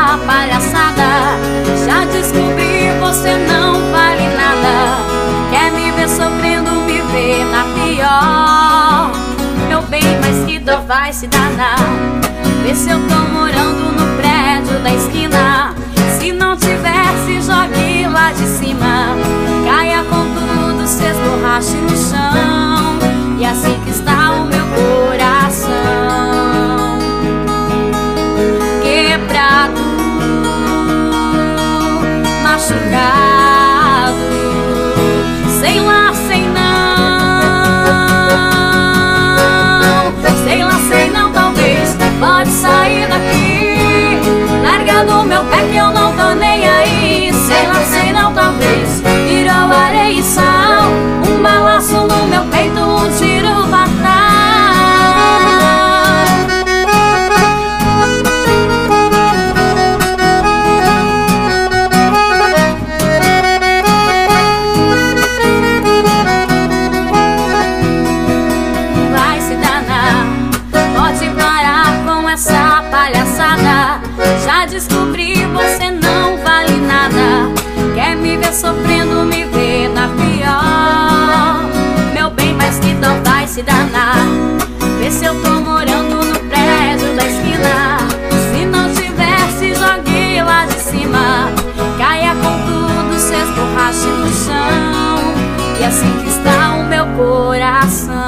essa palhaçada. Já descobri, você não vale nada. Quer me ver sofrendo, me ver na pior. Meu bem, mas que dor vai se danar. Vê se eu tô morando no prédio da esquina. Se não tivesse, jogue lá de cima. Caia com tudo, se esborrache no chão. E assim que está o meu coração, quebrado, machucado, sei lá, sei não. Sei lá, sei não, talvez. Pode sair daqui, larga do meu pé que eu não tô nem aí. Sei lá, sei não, talvez. Virou areia e sal, um balaço no meu peito, um tiro fatal. Vai se danar, pode parar com essa palhaçada. Já descobri, você não vale nada. Quer me ver sofrendo, me ver na pior. Meu bem, mas que dor vai se danar. Vê se eu tô morando no prédio da esquina. Se não tivesse, jogue lá de cima. Caia com tudo, se esborrache no chão. E assim que está o meu coração.